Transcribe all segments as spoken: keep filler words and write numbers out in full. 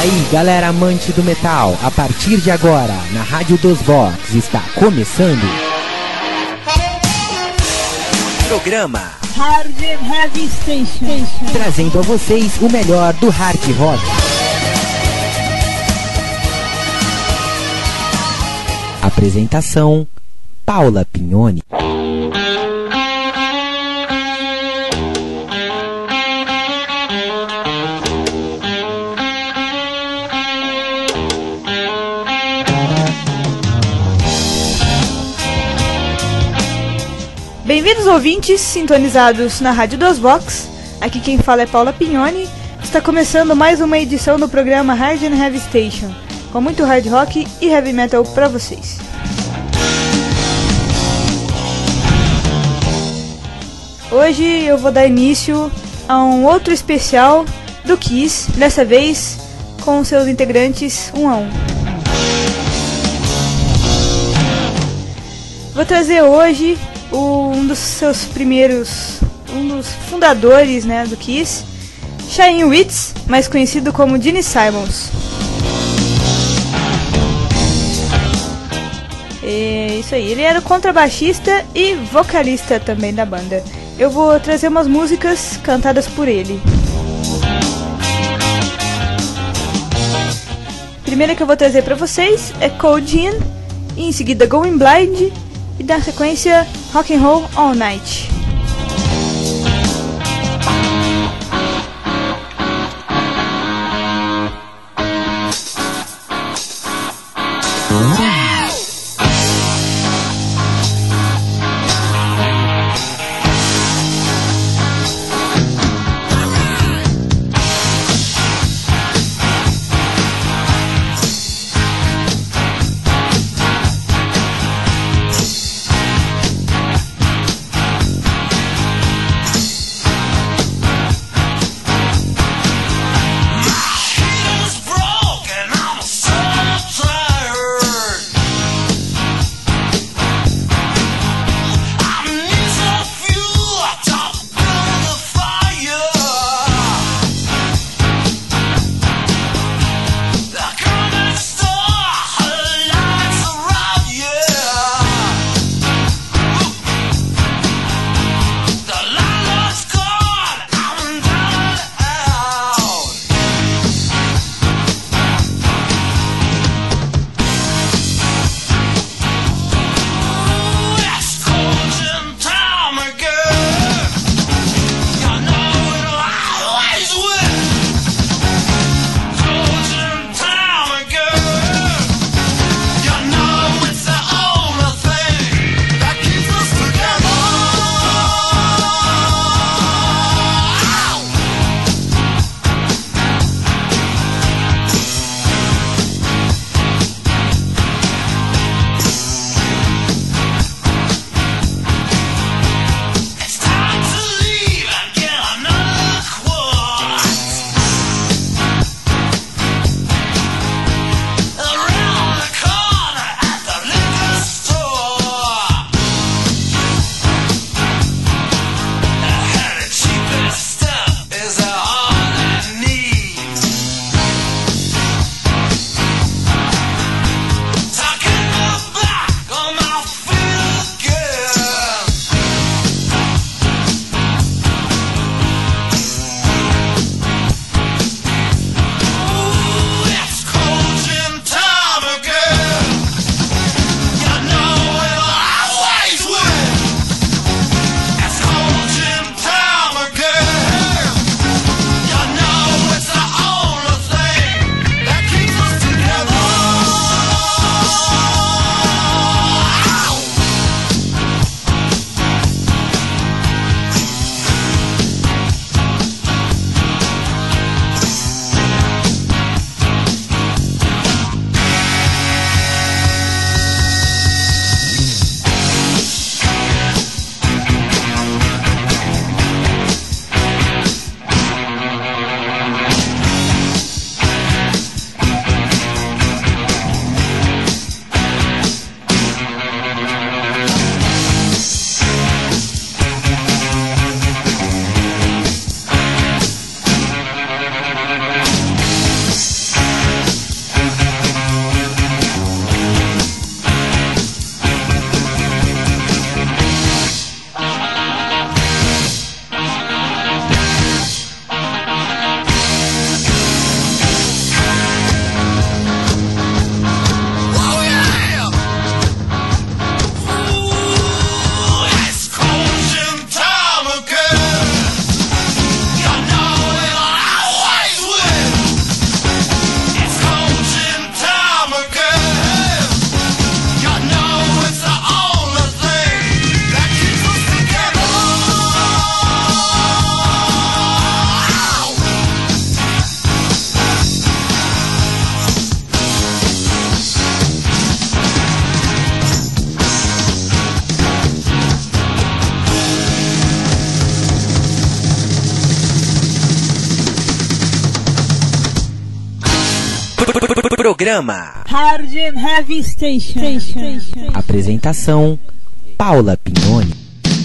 aí, galera amante do metal, a partir de agora, na Rádio dos Vox, está começando programa Hard and Heavy Station, trazendo a vocês o melhor do hard rock. Apresentação: Paula Pignoni. Bem-vindos ouvintes sintonizados na Rádio dos Vox. Aqui quem fala é Paula Pignoni. Está começando mais uma edição do programa Hard and Heavy Station, com muito hard rock e heavy metal para vocês. Hoje eu vou dar início a um outro especial do Kiss, dessa vez com seus integrantes um a um. Vou trazer hoje um dos seus primeiros, um dos fundadores, né, do Kiss, Shane Witz, mais conhecido como Gene Simmons. É isso aí, ele era contrabaixista e vocalista também da banda. Eu vou trazer umas músicas cantadas por ele. A primeira que eu vou trazer pra vocês é Cold Gin, e em seguida Going Blind, e na sequência Rock and Roll All Night. Programa Hard and Heavy Station. Station. Apresentação Paula Pignoni.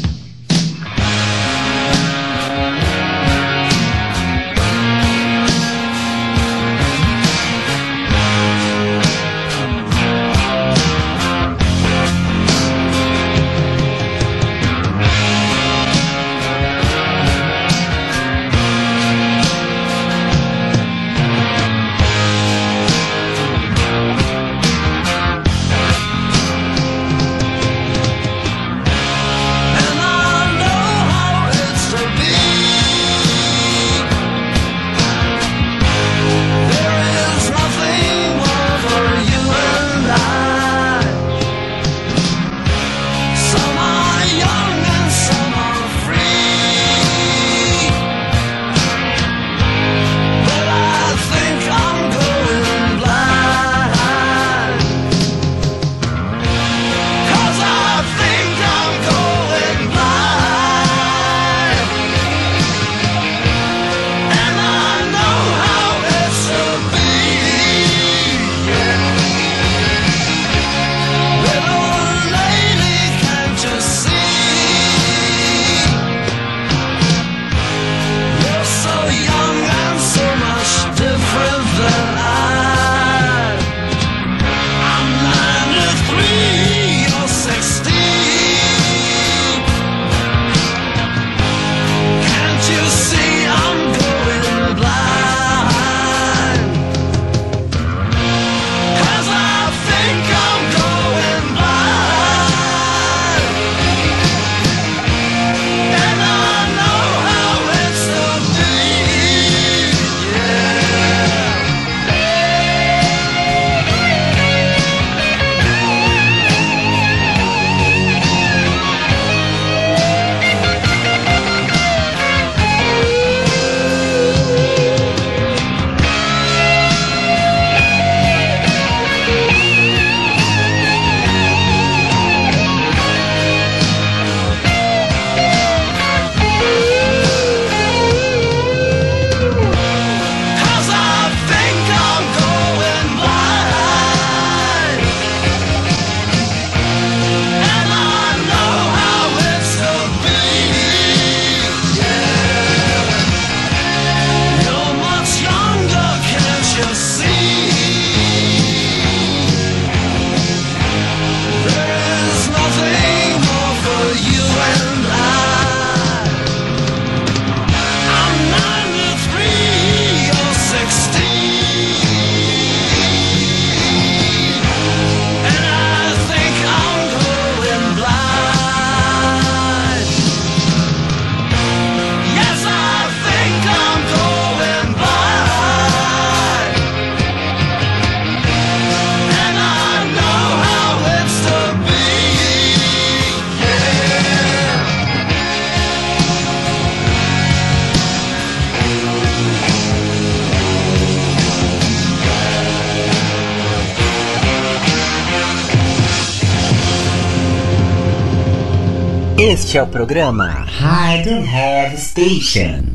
Este é o programa Hard and Heavy Station.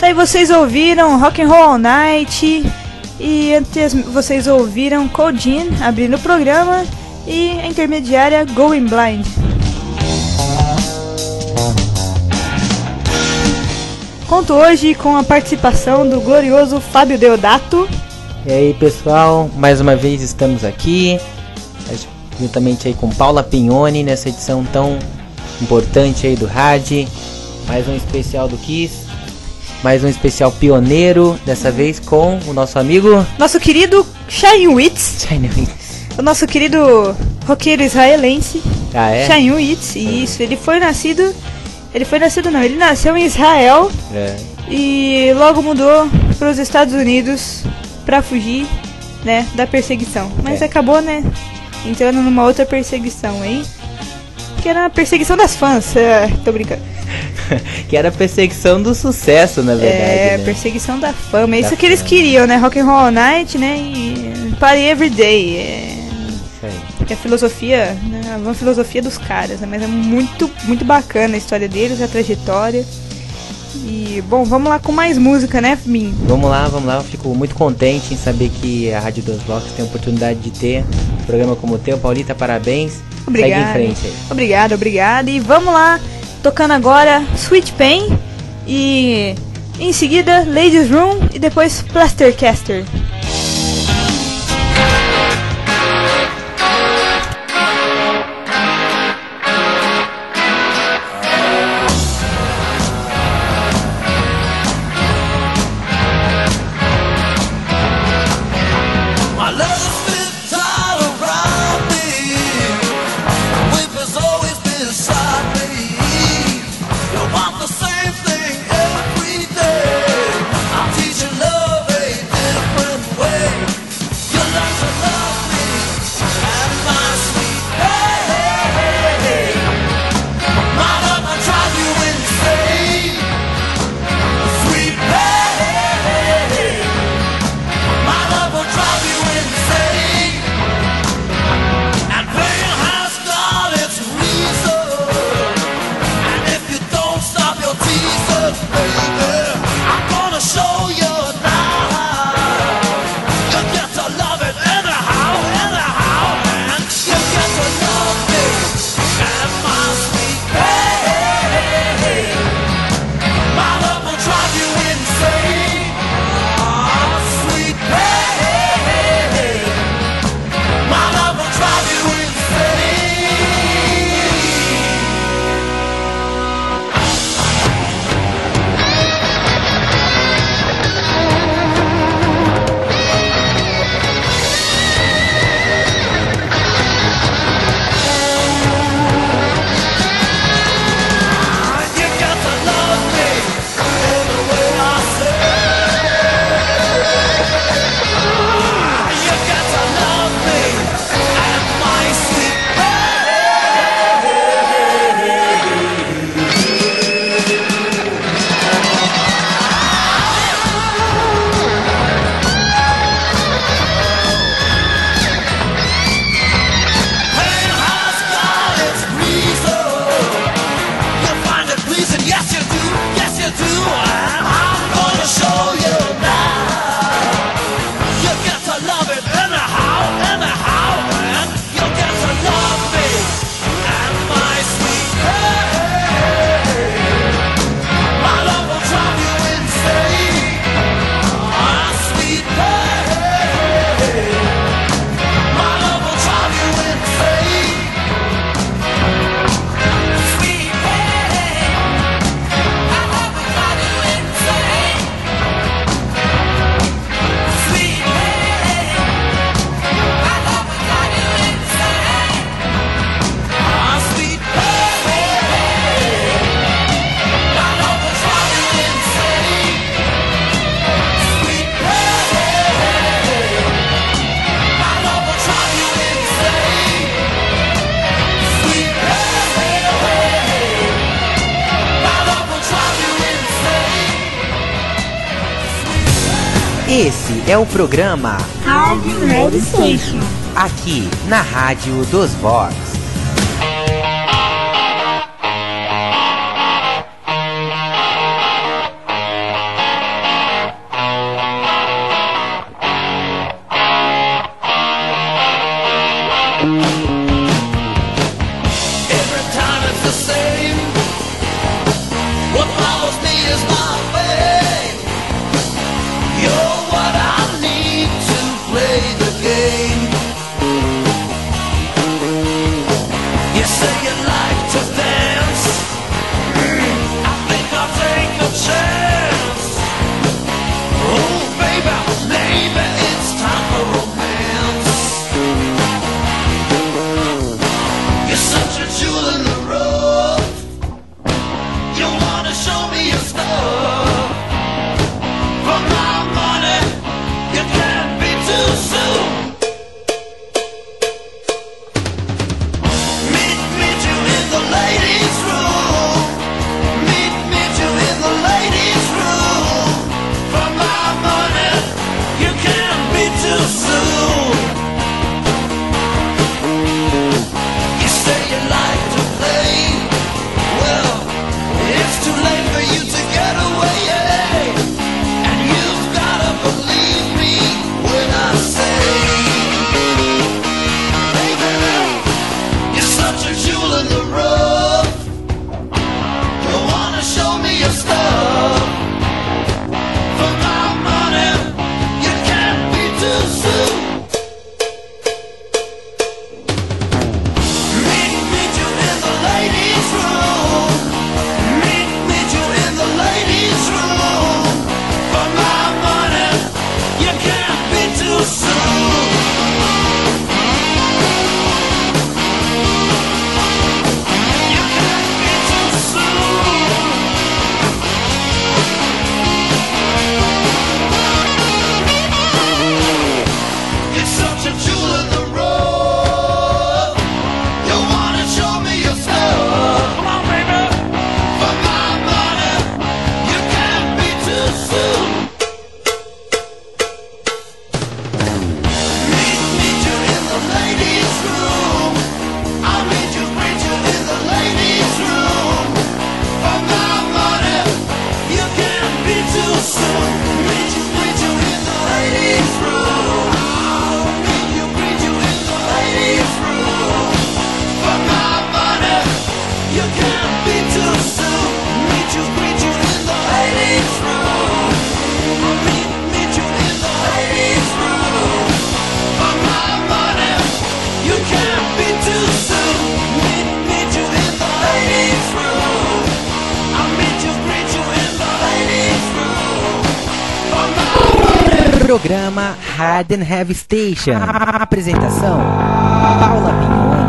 Daí vocês ouviram Rock and Roll All Night. E antes vocês ouviram Cold Gin abrindo o programa. E a intermediária Going Blind. Conto hoje com a participação do glorioso Fábio Deodato. E aí pessoal, mais uma vez estamos aqui, juntamente aí com Paula Pignoni, nessa edição tão importante aí do rádio. Mais um especial do Kiss, mais um especial pioneiro, dessa vez com o nosso amigo... Nosso querido Shine Witz. Shine Witz. O nosso querido roqueiro israelense. Ah, é? Shine Witz, isso, ele foi nascido... Ele foi nascido não, ele nasceu em Israel. É. E logo mudou para os Estados Unidos pra fugir, né, da perseguição. Mas é. acabou, né, entrando numa outra perseguição aí, que era a perseguição das fãs. É, tô brincando. Que era a perseguição do sucesso, na verdade. É, né? Perseguição da fama. É isso da que fama. Eles queriam, né? Rock and Roll All Night, né? E Party Every Day. É, é a filosofia, né? Uma filosofia dos caras, né? Mas é muito, muito bacana a história deles, a trajetória. E, bom, vamos lá com mais música, né, Fim? Vamos lá, vamos lá. Eu fico muito contente em saber que a Rádio dos Vox tem a oportunidade de ter um programa como o teu. Paulita, parabéns. Obrigada. Segue em frente aí. Obrigada, obrigada. E vamos lá, tocando agora Sweet Pain. E em seguida, Ladies Room e depois Plastercaster. Esse é o programa Rádio Heavy Station, aqui na Rádio dos Vox. Programa Hard and Heavy Station. Apresentação: Paula Pignoni.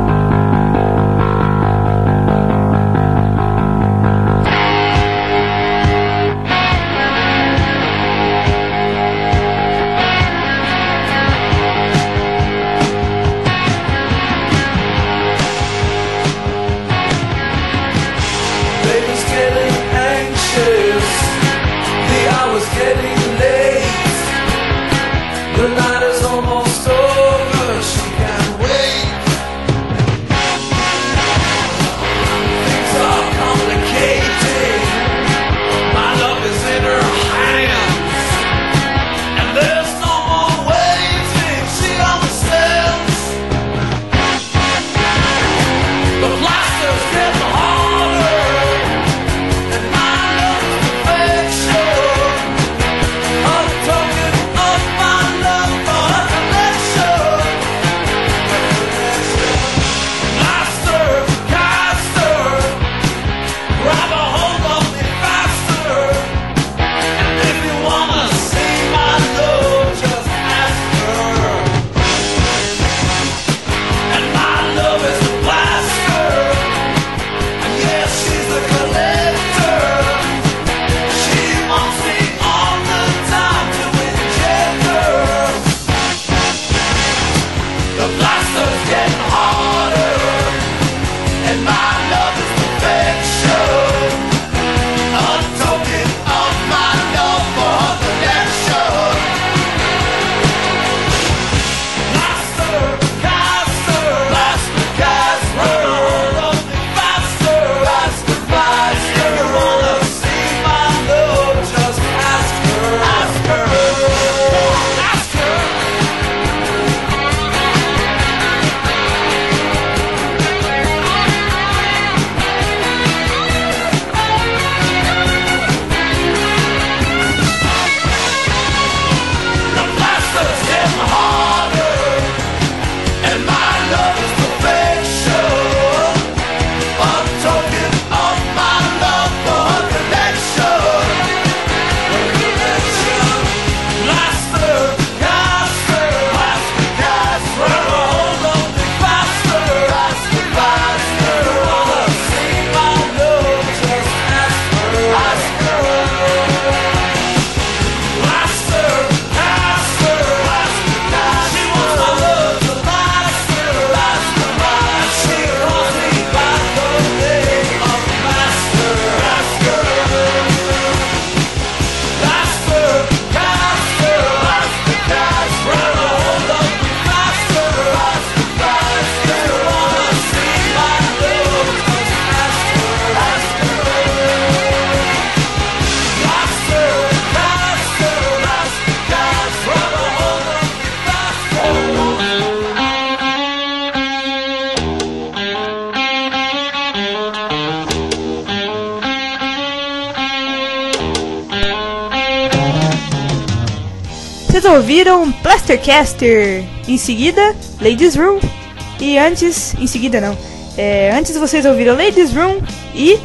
Ouviram Plastercaster, em seguida Ladies Room, e antes, em seguida não, é, antes vocês ouviram Ladies Room e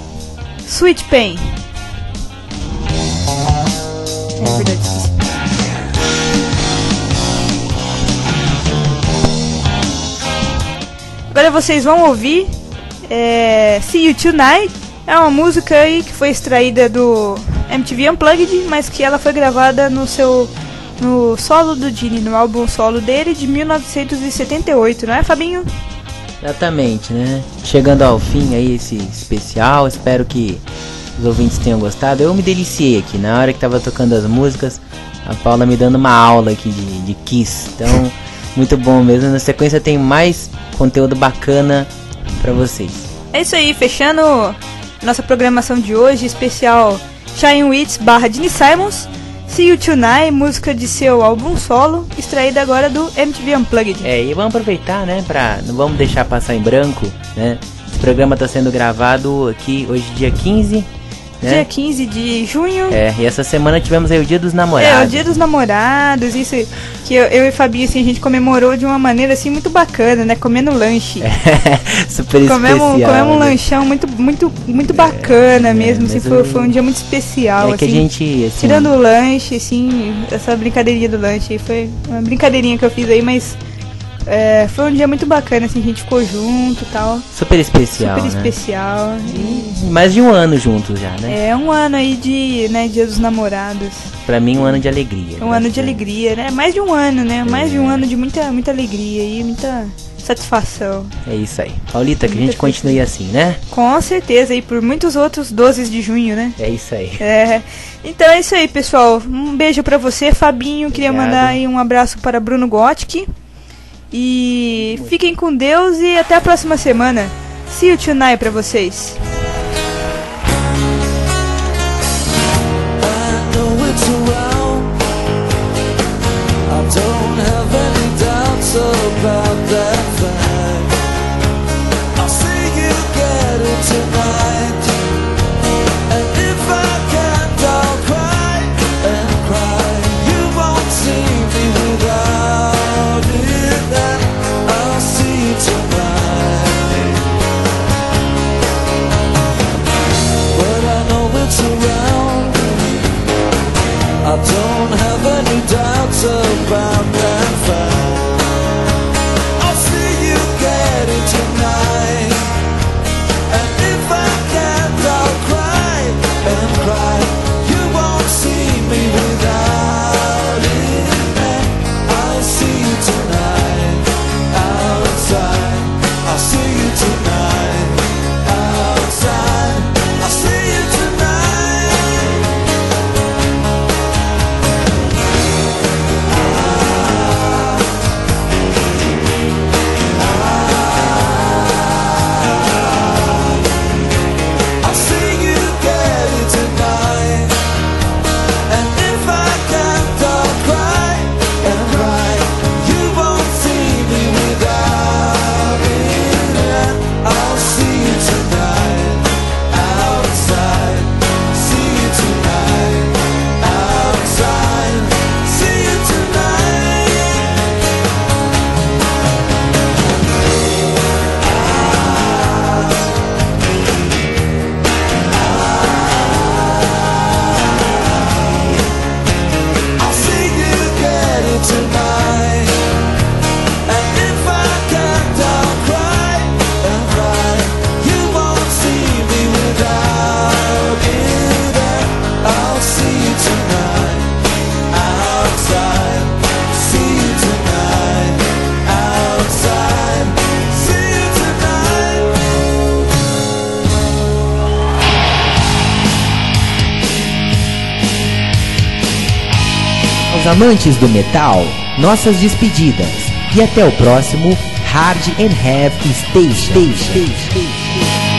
Sweet Pain. É verdade, esqueci. Agora vocês vão ouvir é, See You Tonight, é uma música aí que foi extraída do M T V Unplugged, mas que ela foi gravada no seu no solo do Gene, no álbum solo dele de mil novecentos e setenta e oito, não é, Fabinho? Exatamente, né? Chegando ao fim aí esse especial, espero que os ouvintes tenham gostado. Eu me deliciei aqui, na hora que tava tocando as músicas, a Paula me dando uma aula aqui de, de Kiss, então muito bom mesmo. Na sequência tem mais conteúdo bacana pra vocês. É isso aí, fechando nossa programação de hoje, especial Shine Wits barra Gene Simons, See You Tonight, música de seu álbum solo, extraída agora do M T V Unplugged. É, e vamos aproveitar, né, pra, não vamos deixar passar em branco, né, esse programa tá sendo gravado aqui hoje dia quinze né? Dia quinze de junho. É, e essa semana tivemos aí o Dia dos Namorados. É, o Dia dos Namorados, isso que eu, eu e Fabinho, assim, a gente comemorou de uma maneira, assim, muito bacana, né? Comendo lanche. É, super comemos, especial. Comemos um né? lanchão muito, muito, muito bacana é, mesmo, é, assim, foi, eu... foi um dia muito especial, é assim. que a gente, assim... Tirando o lanche, assim, essa brincadeirinha do lanche, foi uma brincadeirinha que eu fiz aí, mas... É, foi um dia muito bacana, assim, a gente ficou junto e tal. Super especial, Super né? especial. E mais de um ano juntos já, né? É, um ano aí de, né, Dia dos Namorados. Pra mim, um ano de alegria. Um ano de alegria, né? Mais de um ano, né? Mais é. de um ano de muita, muita alegria e muita satisfação. É isso aí. Paulita, que muita a gente continue assim, né? Com certeza, e por muitos outros doze de junho, né? É isso aí. É. Então é isso aí, pessoal. Um beijo pra você, Fabinho. Queria Obrigado. mandar aí um abraço para Bruno Gotke. E fiquem com Deus e até a próxima semana. See you tonight pra vocês. I don't have any doubts about that fact. I'll see you get it tonight. And if I can't, I'll cry and cry. You won't see me without it. And I'll see you tonight outside. I'll see you tonight outside. I'll see you tonight. Aos amantes do metal, nossas despedidas. E até o próximo Hard and Heavy Station. Station. Station.